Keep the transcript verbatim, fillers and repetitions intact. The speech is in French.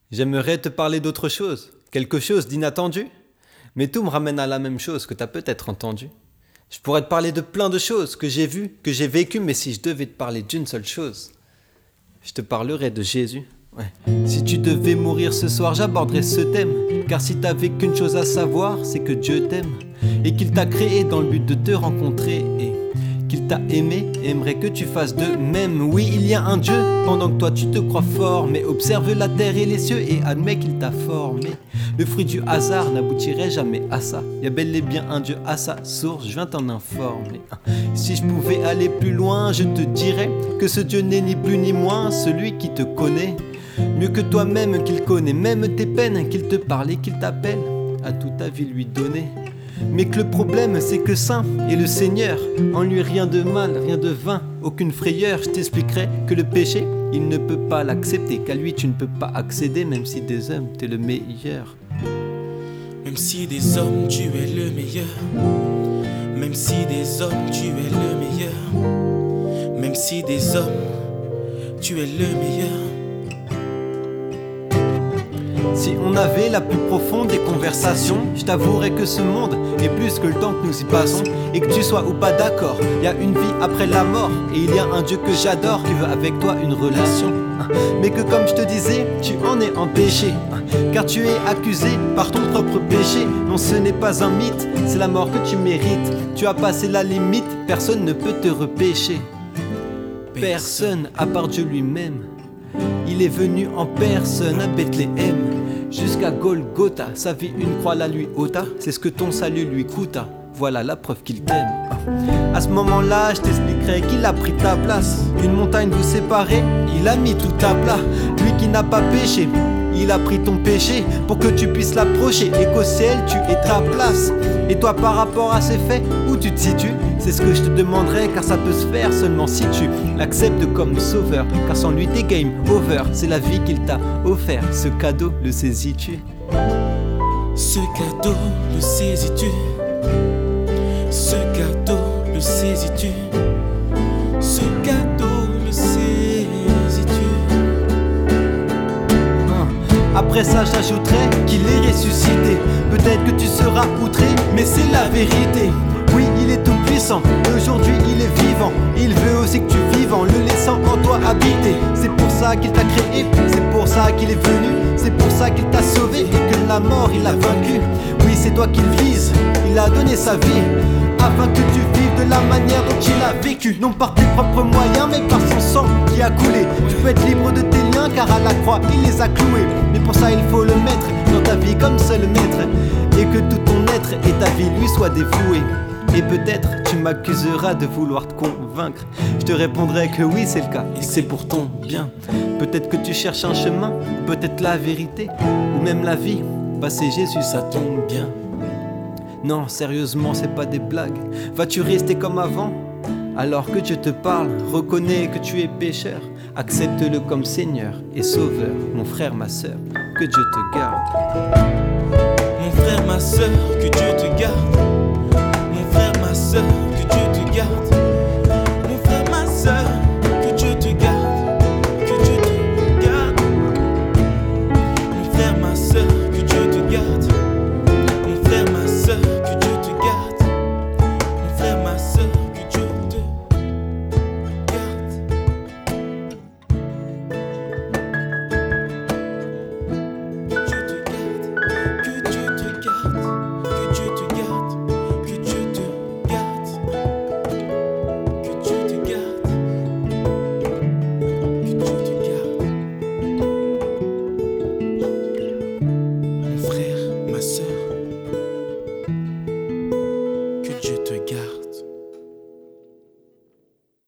J'aimerais te parler d'autre chose, quelque chose d'inattendu, mais tout me ramène à la même chose que t'as peut-être entendu. Je pourrais te parler de plein de choses que j'ai vues, que j'ai vécues, mais si je devais te parler d'une seule chose, je te parlerais de Jésus. Ouais. Si tu devais mourir ce soir, j'aborderais ce thème, car si t'avais qu'une chose à savoir, c'est que Dieu t'aime, et qu'il t'a créé dans le but de te rencontrer, et qu'il t'a aimé, aimerait que tu fasses de même. Oui, il y a un Dieu, pendant que toi tu te crois fort, mais observe la terre et les cieux et admets qu'il t'a formé. Le fruit du hasard n'aboutirait jamais à ça. Il y a bel et bien un Dieu à sa source, je viens t'en informer. Si je pouvais aller plus loin, je te dirais que ce Dieu n'est ni plus ni moins celui qui te connaît mieux que toi-même, qu'il connaît même tes peines, qu'il te parle et qu'il t'appelle à toute ta vie lui donner. Mais que le problème c'est que saint est le Seigneur, en lui rien de mal, rien de vain, aucune frayeur. Je t'expliquerai que le péché, il ne peut pas l'accepter, qu'à lui tu ne peux pas accéder, même si des hommes t'es le meilleur. Même si des hommes tu es le meilleur, même si des hommes tu es le meilleur, même si des hommes tu es le meilleur. Si on avait la plus profonde des conversations, je t'avouerais que ce monde est plus que le temps que nous y passons. Et que tu sois ou pas d'accord, il y a une vie après la mort, et il y a un Dieu que j'adore qui veut avec toi une relation. Mais que comme je te disais, tu en es empêché, car tu es accusé par ton propre péché. Non, ce n'est pas un mythe, c'est la mort que tu mérites. Tu as passé la limite, personne ne peut te repêcher. Personne à part Dieu lui-même. Il est venu en personne à Bethléem, jusqu'à Golgotha. Sa vie une croix la lui ôta, c'est ce que ton salut lui coûta. Voilà la preuve qu'il t'aime. À ce moment-là, je t'expliquerai qu'il a pris ta place. Une montagne vous séparait, il a mis tout à plat. Lui qui n'a pas péché, il a pris ton péché pour que tu puisses l'approcher et qu'au ciel tu aies ta place. Et toi par rapport à ces faits, où tu te situes? C'est ce que je te demanderai, car ça peut se faire seulement si tu l'acceptes comme sauveur. Car sans lui t'es game over, c'est la vie qu'il t'a offert. Ce cadeau, le saisis-tu? Ce cadeau, le saisis-tu? Ce cadeau, le saisis-tu? Ce cadeau, le saisis-tu? Après ça j'ajouterai qu'il est ressuscité. Peut-être que tu seras outré, mais c'est la vérité. Oui, il est tout puissant, et aujourd'hui il est vivant. Il veut aussi que tu vives en le laissant en toi habiter. C'est pour ça qu'il t'a créé, c'est pour ça qu'il est venu, c'est pour ça qu'il t'a sauvé et que la mort il a vaincu. Oui, c'est toi qu'il vise, il a donné sa vie afin que tu vives de la manière dont il a vécu. Non par tes propres moyens, mais par son sang qui a coulé. Tu peux être libre de tes liens, car à la croix il les a cloués. Mais pour ça il faut le mettre dans ta vie comme seul maître, et que tout ton être et ta vie lui soient dévoués. Et peut-être tu m'accuseras de vouloir te convaincre. Je te répondrai que oui c'est le cas, et que c'est pour ton bien. Peut-être que tu cherches un chemin, peut-être la vérité, ou même la vie. Bah c'est Jésus, ça tombe bien. Non, sérieusement, c'est pas des blagues. Vas-tu rester comme avant? Alors que Dieu te parle, reconnais que tu es pécheur. Accepte-le comme Seigneur et Sauveur. Mon frère, ma sœur, que Dieu te garde. Mon frère, ma sœur, que Dieu te garde. Mon frère, ma sœur, que Dieu te garde.